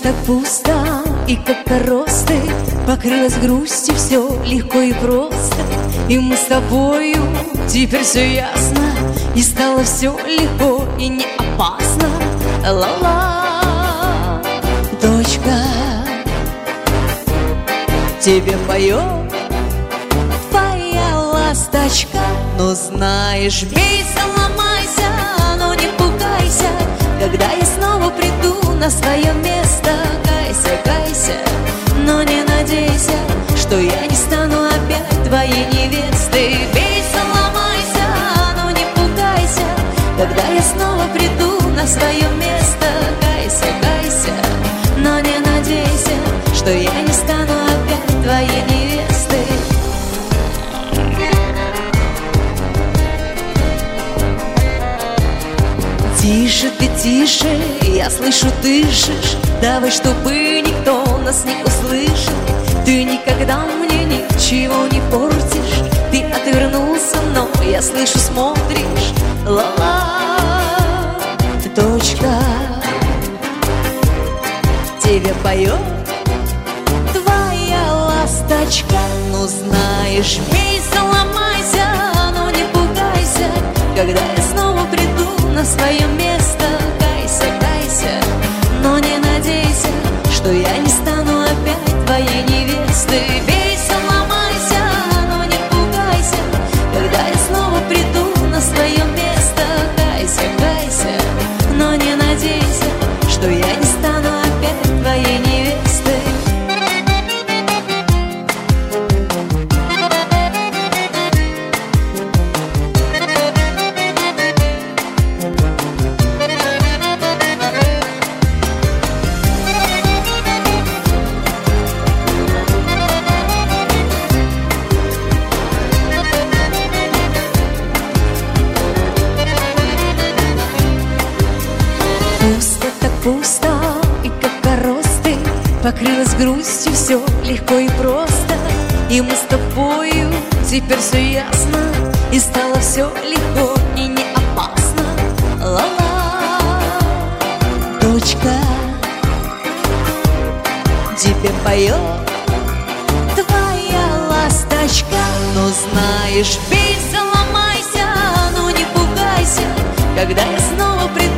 так пусто, и как коросты покрылась грустью все легко и просто. И мы с тобою, теперь все ясно, и стало все легко и не опасно. Ла-ла, дочка, тебе поет твоя ласточка. Но знаешь, бейся, ломайся, но не пугайся, когда я снова приду на свое место. Кайся, кайся, но не надейся, что я не стану опять твоей невестой. Бейся, ломайся, но не пугайся, когда я снова приду на свое место. Кайся, кайся, но не надейся, что я не стану опять твоей невестой. Тише ты, тише, я слышу, дышишь. Давай, чтобы никто нас не услышит. Ты никогда мне ничего не портишь. Ты отвернулся, но я слышу, смотришь. Ла-ла, дочка, тебе поет твоя ласточка. Ну знаешь, бейся, ломайся, но не пугайся, когда я снова приду на свое место. Кайся, кайся, но не надейся, что я не стану опять твоей невестой. Бейся, ломайся, но не пугайся, когда я снова приду на свое место. Кайся, кайся, но не надейся, что я не стану опять твоей невестой. Пусто так пусто, и как коросты покрылась грустью все легко и просто. И мы с тобою, теперь все ясно, и стало все легко и не опасно. Ла-ла, дочка, тебе поет твоя ласточка. Но знаешь, бейся, ломайся, но не пугайся, когда я снова приду